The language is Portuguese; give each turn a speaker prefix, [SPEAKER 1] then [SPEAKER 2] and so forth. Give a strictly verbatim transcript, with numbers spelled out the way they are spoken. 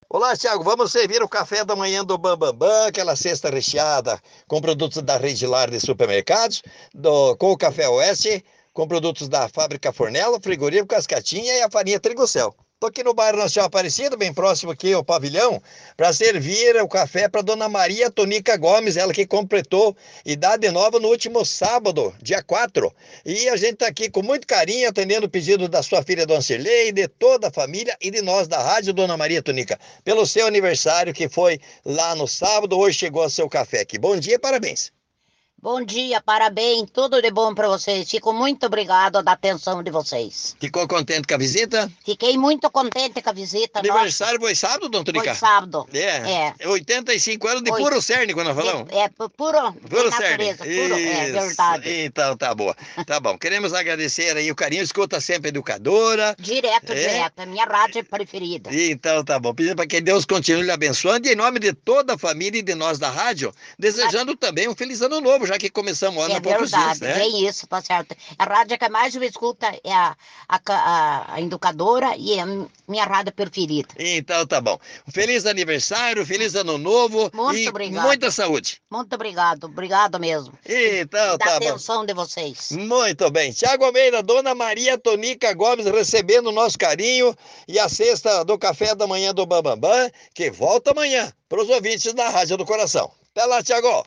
[SPEAKER 1] Olá, Thiago. Vamos servir o café da manhã do Bambambam, Bam, Bam, aquela cesta recheada com produtos da Rede Lar de Supermercados, do, com o Café Oeste, com produtos da Fábrica Fornello, Frigorífico Cascatinha e a farinha Trigocel. Estou aqui no bairro Nacional Aparecida, bem próximo aqui ao pavilhão, para servir o café para Dona Maria Tonica Gomes, ela que completou idade nova no último sábado, dia quatro. E a gente está aqui com muito carinho, atendendo o pedido da sua filha Dona Cirlei, de toda a família e de nós da Rádio Dona Maria Tonica, pelo seu aniversário que foi lá no sábado, hoje chegou o seu café aqui. Bom dia e parabéns.
[SPEAKER 2] Bom dia, parabéns, tudo de bom para vocês. Fico muito obrigado da atenção de vocês.
[SPEAKER 1] Ficou contente com a visita?
[SPEAKER 2] Fiquei muito contente com a visita, nossa.
[SPEAKER 1] Aniversário foi sábado, Dona
[SPEAKER 2] Foi
[SPEAKER 1] Tonica?
[SPEAKER 2] sábado.
[SPEAKER 1] É,
[SPEAKER 2] É,
[SPEAKER 1] oitenta e cinco anos de
[SPEAKER 2] foi.
[SPEAKER 1] puro cerne, quando nós falamos.
[SPEAKER 2] De- é pu- puro de
[SPEAKER 1] Puro cerne.
[SPEAKER 2] natureza, puro, é
[SPEAKER 1] Isso.
[SPEAKER 2] verdade.
[SPEAKER 1] Então tá bom. Tá bom. Queremos agradecer aí o carinho. Escuta sempre educadora.
[SPEAKER 2] Direto,
[SPEAKER 1] É.
[SPEAKER 2] direto, é minha rádio preferida.
[SPEAKER 1] Então tá bom. Pedindo para que Deus continue lhe abençoando. E em nome de toda a família e de nós da rádio, desejando também um feliz ano novo, já que começamos o ano
[SPEAKER 2] É
[SPEAKER 1] há poucos dias,
[SPEAKER 2] verdade,
[SPEAKER 1] né?
[SPEAKER 2] bem isso, tá certo. A rádio que mais eu escuto é a, a, ca- a, a educadora e a minha rádio preferida.
[SPEAKER 1] Então tá bom. Um feliz aniversário, feliz ano novo
[SPEAKER 2] Muito
[SPEAKER 1] e muita
[SPEAKER 2] obrigado,
[SPEAKER 1] saúde.
[SPEAKER 2] muito obrigado, obrigado mesmo. E, e
[SPEAKER 1] Então
[SPEAKER 2] da
[SPEAKER 1] tá bom.
[SPEAKER 2] atenção de vocês.
[SPEAKER 1] Muito bem. Tiago Almeida, Dona Maria Tonica Gomes recebendo o nosso carinho e a cesta do café da manhã do Bambambam, que volta amanhã para os ouvintes da Rádio do Coração. Até lá, Tiago.